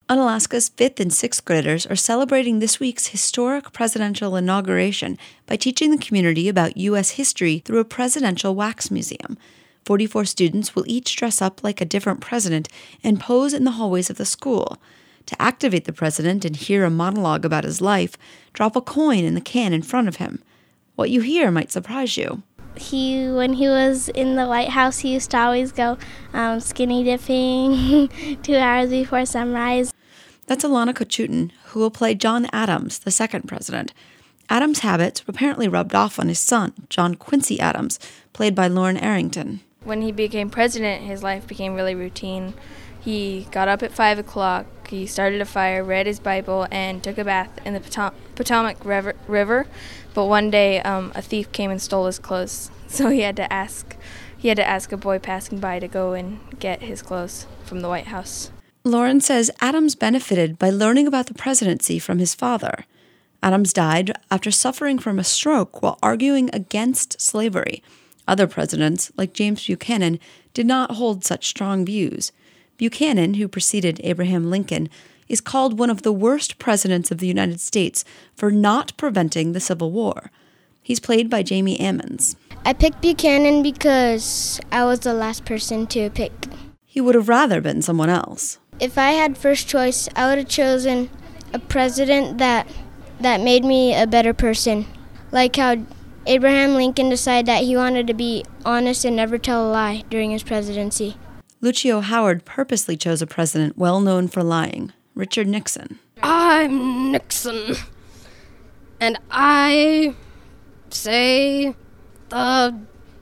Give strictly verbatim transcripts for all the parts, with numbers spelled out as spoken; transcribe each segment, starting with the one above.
Unalaska's fifth and sixth graders are celebrating this week's historic presidential inauguration by teaching the community about U S history through a presidential wax museum. forty-four students will each dress up like a different president and pose in the hallways of the school. To activate the president and hear a monologue about his life, drop a coin in the can in front of him. What you hear might surprise you. He, when he was in the White House, he used to always go um, skinny dipping two hours before sunrise. That's Alana Kochutin, who will play John Adams, the second president. Adams' habits apparently rubbed off on his son, John Quincy Adams, played by Lauren Arrington. When he became president, his life became really routine. He got up at five o'clock, he started a fire, read his Bible, and took a bath in the Potom- Potomac River, River. But one day, um, a thief came and stole his clothes, so he had to ask he had to ask a boy passing by to go and get his clothes from the White House. Lauren says Adams benefited by learning about the presidency from his father. Adams died after suffering from a stroke while arguing against slavery. Other presidents, like James Buchanan, did not hold such strong views. Buchanan, who preceded Abraham Lincoln, is called one of the worst presidents of the United States for not preventing the Civil War. He's played by Jamie Ammons. I picked Buchanan because I was the last person to pick. He would have rather been someone else. If I had first choice, I would have chosen a president that that made me a better person. Like how Abraham Lincoln decided that he wanted to be honest and never tell a lie during his presidency. Lucio Howard purposely chose a president well known for lying, Richard Nixon. I'm Nixon, and I say the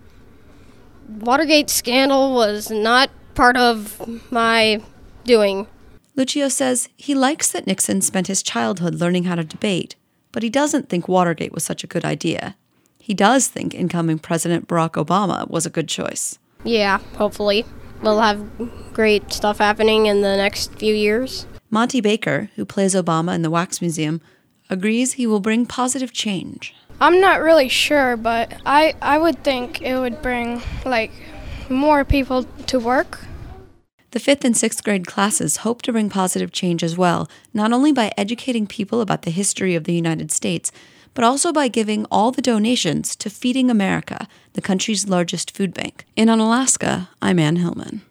Watergate scandal was not part of my doing. Lucio says he likes that Nixon spent his childhood learning how to debate, but he doesn't think Watergate was such a good idea. He does think incoming President Barack Obama was a good choice. Yeah, hopefully. We'll have great stuff happening in the next few years. Monty Baker, who plays Obama in the Wax Museum, agrees he will bring positive change. I'm not really sure, but I, I would think it would bring, like, more people to work. The fifth and sixth grade classes hope to bring positive change as well, not only by educating people about the history of the United States, but also by giving all the donations to Feeding America, the country's largest food bank. In Unalaska, I'm Ann Hillman.